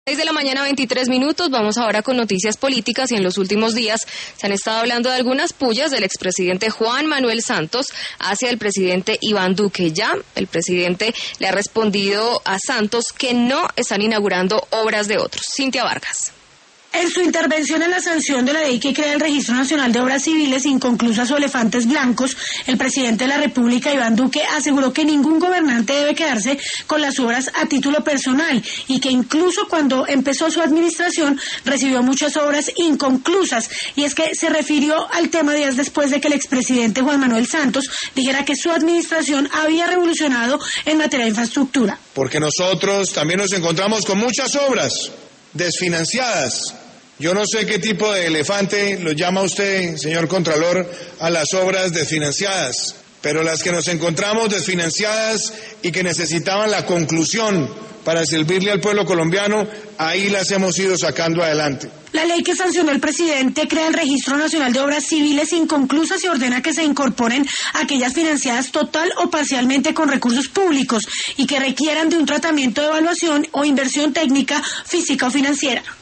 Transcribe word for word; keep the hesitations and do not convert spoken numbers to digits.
seis de la mañana, veintitrés minutos. Vamos ahora con noticias políticas y en los últimos días se han estado hablando de algunas pullas del expresidente Juan Manuel Santos hacia el presidente Iván Duque. Ya el presidente le ha respondido a Santos que no están inaugurando obras de otros. Cintia Vargas. En su intervención en la sanción de la ley que crea el Registro Nacional de Obras Civiles inconclusas o elefantes blancos, el presidente de la República, Iván Duque, aseguró que ningún gobernante debe quedarse con las obras a título personal y que incluso cuando empezó su administración recibió muchas obras inconclusas. Y es que se refirió al tema días después de que el expresidente Juan Manuel Santos dijera que su administración había revolucionado en materia de infraestructura. Porque nosotros también nos encontramos con muchas obras desfinanciadas. Yo no sé qué tipo de elefante lo llama usted, señor Contralor, a las obras desfinanciadas, pero las que nos encontramos desfinanciadas y que necesitaban la conclusión para servirle al pueblo colombiano, ahí las hemos ido sacando adelante. La ley que sancionó el presidente crea el Registro Nacional de Obras Civiles inconclusas y ordena que se incorporen aquellas financiadas total o parcialmente con recursos públicos y que requieran de un tratamiento de evaluación o inversión técnica, física o financiera.